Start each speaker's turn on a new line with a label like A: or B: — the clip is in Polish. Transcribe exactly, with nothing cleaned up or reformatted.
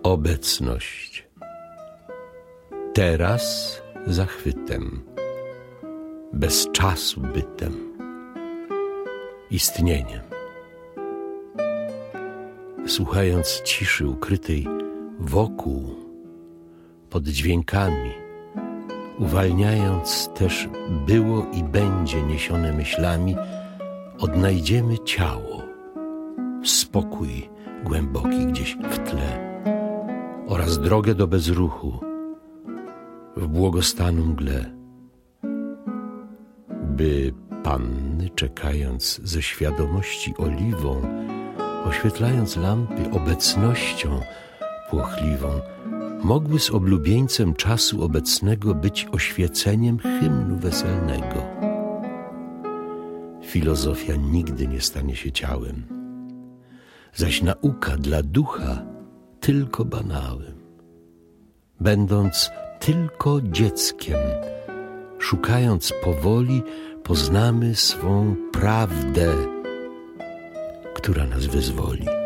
A: Obecność. Teraz zachwytem, bez czasu bytem, istnieniem. Słuchając ciszy ukrytej wokół, pod dźwiękami, uwalniając też było i będzie niesione myślami, odnajdziemy ciało, spokój głęboki gdzieś w tle oraz drogę do bezruchu w błogostanu mgle, by panny, czekając ze świadomości oliwą, oświetlając lampy obecnością płochliwą, mogły z oblubieńcem czasu obecnego być oświeceniem hymnu weselnego. Filozofia nigdy nie stanie się ciałem, zaś nauka dla ducha tylko banałem. Będąc tylko dzieckiem, szukając powoli, poznamy swą prawdę, która nas wyzwoli.